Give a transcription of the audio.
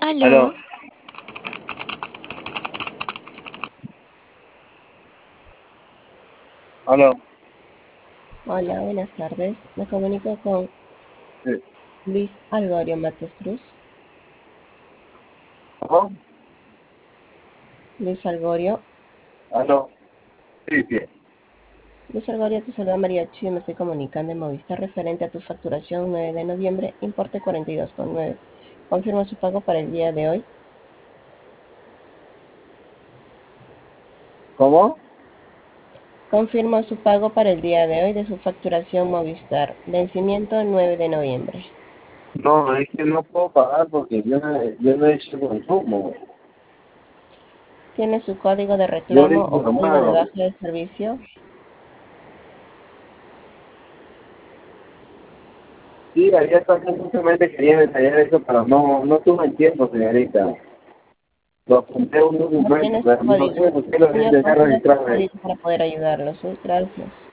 Aló, Aló, aló. Hola, buenas tardes. Me comunico con Sí. Luis Algorio Matos Cruz. ¿Cómo? Luis Algorio. Aló. Sí, sí. Luis Algorio, te saluda María Chi. Me estoy comunicando en Movistar referente a tu facturación 9 de noviembre, importe 42,9. Confirma su pago para el día de hoy. ¿Cómo? Confirma su pago para el día de hoy de su facturación Movistar. Vencimiento 9 de noviembre. No, es que no puedo pagar porque yo no he hecho consumo. ¿Tiene su código de Yo he reclamo o código de informado. baja de servicio? Sí, ayer también justamente quería detallar eso, pero no tuve el tiempo, señorita. Lo apunté en un No documento, tiene su pero no código. sé por qué lo deben Señor, tener confirme su registrado ahí. código para poder ayudarlo. Sí, gracias.